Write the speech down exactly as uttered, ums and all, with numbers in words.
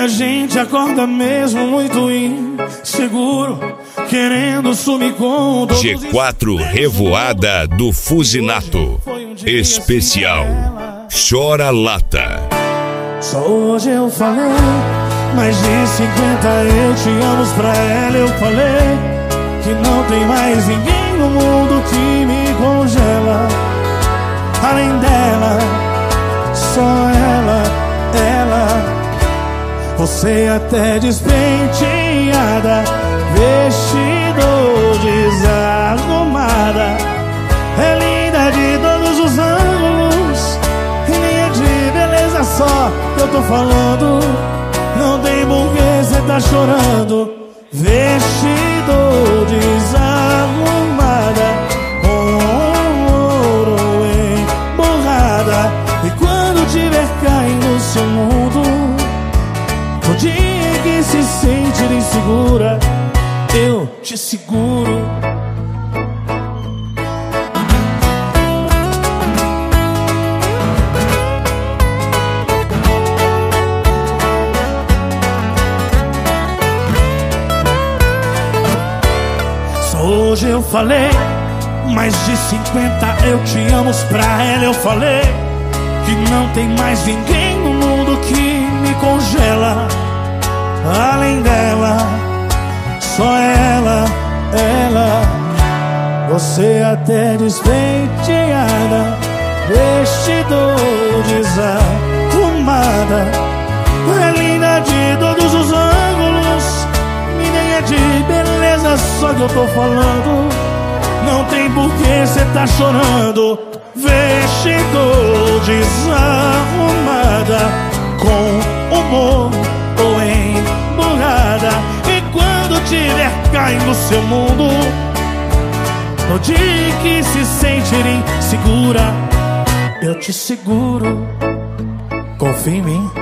a gente acorda mesmo muito inseguro, querendo sumir com todos. G quatro Revoada do Fusinato. Especial Chora Lata. Só hoje eu falei, mais de cinquenta eu te amo pra ela. Eu falei que não tem mais ninguém no mundo que me congela. Além dela, só ela, ela. Você até despenteada, vestido desarrumada, é linda de todos os ângulos, e nem é de beleza só que eu tô falando. Não tem porquê cê tá chorando. Vestido desarrumada, com ouro emborrada, e quando tiver caindo no seu mundo, no dia que se sentir insegura, eu te seguro. Só hoje eu falei, mais de cinquenta eu te amo pra ela. Eu falei que não tem mais ninguém no mundo que me congela. Além dela, só ela, ela. Você até despenteada, vestido desarrumada, é linda de todos os ângulos, e nem é de beleza só que eu tô falando. Não tem porquê cê tá chorando. Vestido desarrumada, com humor ou emburrada, e quando tiver caindo no seu mundo, no dia que se sentir insegura, eu te seguro. Confia em mim.